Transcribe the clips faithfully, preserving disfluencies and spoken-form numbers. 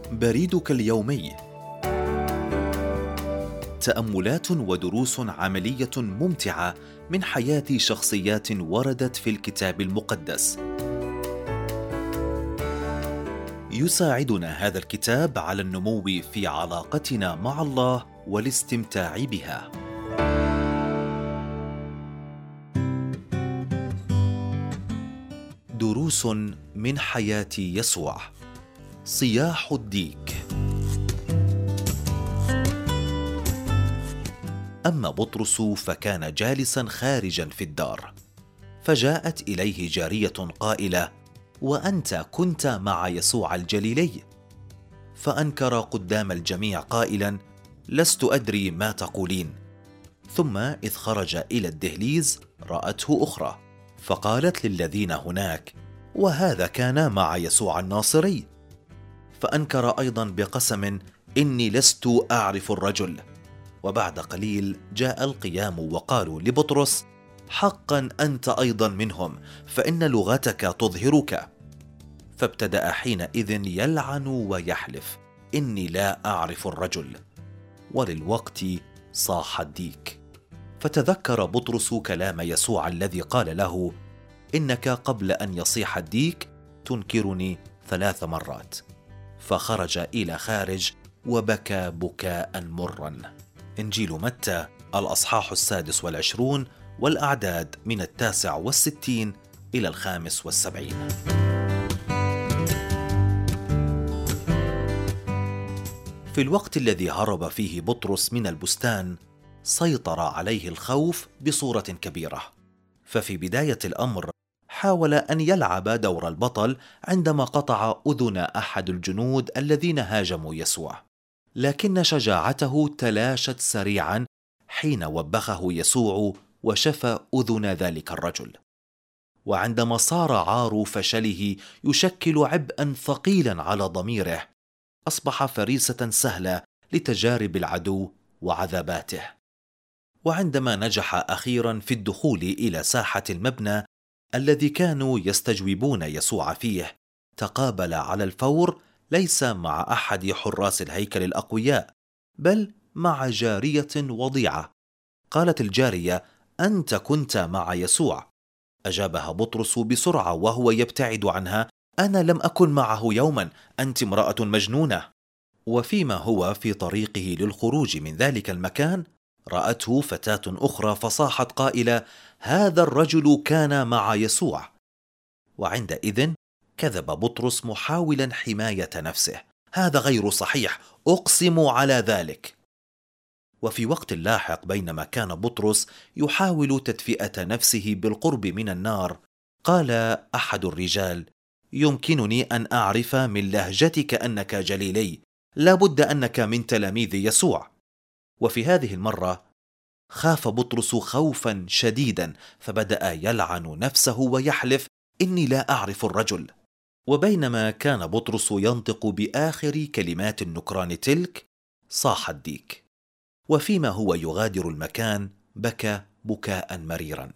بريدك اليومي، تأملات ودروس عملية ممتعة من حياة شخصيات وردت في الكتاب المقدس. يساعدنا هذا الكتاب على النمو في علاقتنا مع الله والاستمتاع بها. دروس من حياة يسوع. صياح الديك. أما بطرس فكان جالسا خارجا في الدار، فجاءت إليه جارية قائلة: وأنت كنت مع يسوع الجليلي. فأنكر قدام الجميع قائلا: لست أدري ما تقولين. ثم إذ خرج إلى الدهليز رأته أخرى، فقالت للذين هناك: وهذا كان مع يسوع الناصري. فأنكر أيضا بقسم: إني لست أعرف الرجل. وبعد قليل جاء القيام وقالوا لبطرس: حقا أنت أيضا منهم، فإن لغتك تظهرك. فابتدأ حينئذ يلعن ويحلف: إني لا أعرف الرجل. وللوقت صاح الديك. فتذكر بطرس كلام يسوع الذي قال له: إنك قبل أن يصيح الديك تنكرني ثلاث مرات. فخرج إلى خارج وبكى بكاء مرا. إنجيل متى الأصحاح السادس والعشرون والأعداد من التاسع والستين إلى الخامس والسبعين. في الوقت الذي هرب فيه بطرس من البستان، سيطر عليه الخوف بصورة كبيرة. ففي بداية الأمر حاول أن يلعب دور البطل عندما قطع أذن أحد الجنود الذين هاجموا يسوع، لكن شجاعته تلاشت سريعا حين وبخه يسوع وشفى أذن ذلك الرجل. وعندما صار عار فشله يشكل عبئا ثقيلا على ضميره، أصبح فريسة سهلة لتجارب العدو وعذاباته. وعندما نجح أخيرا في الدخول إلى ساحة المبنى الذي كانوا يستجوبون يسوع فيه، تقابل على الفور ليس مع أحد حراس الهيكل الأقوياء، بل مع جارية وضيعة. قالت الجارية: أنت كنت مع يسوع. أجابها بطرس بسرعة وهو يبتعد عنها: أنا لم أكن معه يوما، أنت امرأة مجنونة. وفيما هو في طريقه للخروج من ذلك المكان، رأته فتاة أخرى فصاحت قائلة: هذا الرجل كان مع يسوع. وعندئذ كذب بطرس محاولا حماية نفسه: هذا غير صحيح، أقسم على ذلك. وفي وقت لاحق بينما كان بطرس يحاول تدفئة نفسه بالقرب من النار، قال أحد الرجال: يمكنني أن أعرف من لهجتك أنك جليلي، لا بد أنك من تلاميذ يسوع. وفي هذه المرة خاف بطرس خوفا شديدا، فبدأ يلعن نفسه ويحلف: إني لا أعرف الرجل. وبينما كان بطرس ينطق بآخر كلمات النكران تلك، صاح الديك. وفيما هو يغادر المكان بكى بكاء مريرا.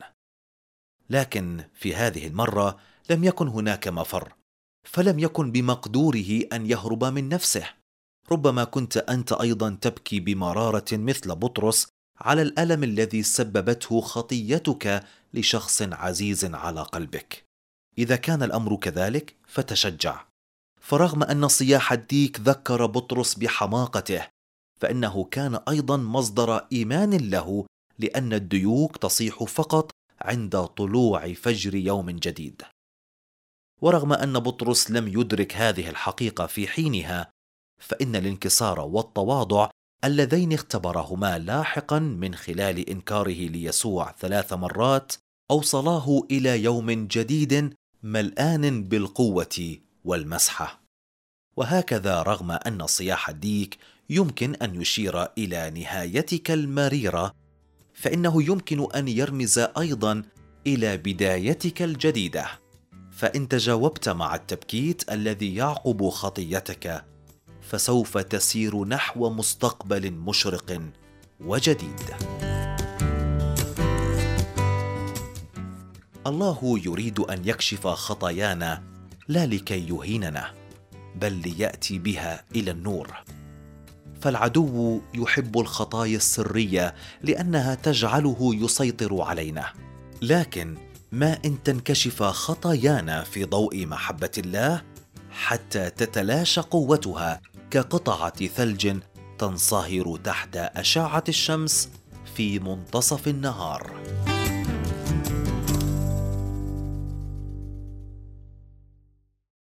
لكن في هذه المرة لم يكن هناك مفر، فلم يكن بمقدوره أن يهرب من نفسه. ربما كنت أنت أيضا تبكي بمرارة مثل بطرس على الألم الذي سببته خطيتك لشخص عزيز على قلبك. إذا كان الأمر كذلك فتشجع، فرغم أن صياح الديك ذكر بطرس بحماقته، فإنه كان أيضا مصدر إيمان له، لأن الديوك تصيح فقط عند طلوع فجر يوم جديد. ورغم أن بطرس لم يدرك هذه الحقيقة في حينها، فإن الانكسار والتواضع اللذين اختبرهما لاحقا من خلال إنكاره ليسوع ثلاث مرات أوصلاه إلى يوم جديد ملآن بالقوة والمسحة. وهكذا رغم أن صياح الديك يمكن أن يشير إلى نهايتك المريرة، فإنه يمكن أن يرمز أيضا إلى بدايتك الجديدة. فإن تجاوبت مع التبكيت الذي يعقب خطيتك، فسوف تسير نحو مستقبل مشرق وجديد. الله يريد أن يكشف خطايانا لا لكي يهيننا، بل ليأتي بها إلى النور. فالعدو يحب الخطايا السرية لأنها تجعله يسيطر علينا، لكن ما إن تنكشف خطايانا في ضوء محبة الله حتى تتلاشى قوتها كقطعة ثلج تنصهر تحت أشعة الشمس في منتصف النهار.